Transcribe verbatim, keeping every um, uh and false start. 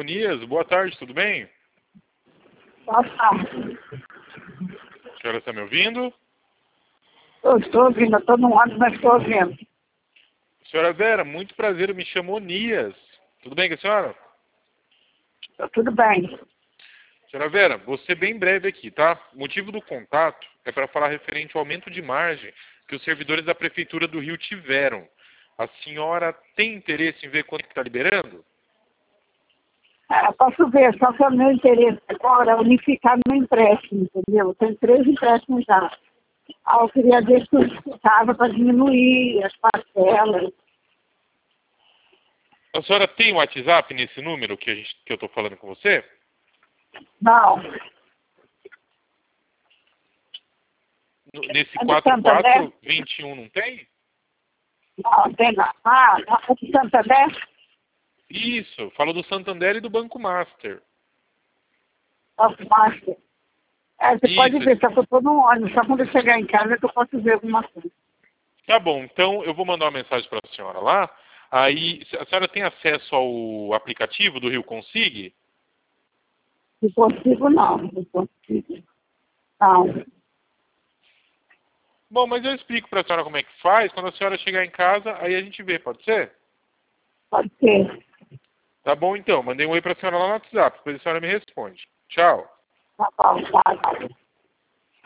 Onias, boa tarde, tudo bem? Boa tarde. A senhora está me ouvindo? Eu estou ouvindo, eu estou no ônibus, mas estou ouvindo. Senhora Vera, muito prazer, eu me chamo Onias. Tudo bem com a senhora? Tô tudo bem. Senhora Vera, vou ser bem breve aqui, tá? O motivo do contato é para falar referente ao aumento de margem que os servidores da Prefeitura do Rio tiveram. A senhora tem interesse em ver quanto está liberando? É, posso ver, só que o meu interesse agora é unificar meu empréstimo, entendeu? Eu tenho três empréstimos já. Ah, eu queria ver se estava para diminuir as parcelas. A senhora tem o WhatsApp nesse número que, a gente, que eu estou falando com você? Não. No- Nesse É do quatro quatro Santander? dois um não tem? Não, tem não. Ah, é do Santander? Isso, falo do Santander e do Banco Master. Nossa, Master. É, você pode Isso. ver, só que eu estou no ônibus, só quando eu chegar em casa que eu posso ver alguma coisa. Tá bom, então eu vou mandar uma mensagem para a senhora lá. Aí, a senhora tem acesso ao aplicativo do Rio Consig? Se consigo, não. Se consigo, não. Bom, mas eu explico para a senhora como é que faz. Quando a senhora chegar em casa, aí a gente vê, pode ser? Pode ser. Tá bom, então. Mandei um oi para a senhora lá no WhatsApp, depois a senhora me responde. Tchau. Tá bom, tá, tá.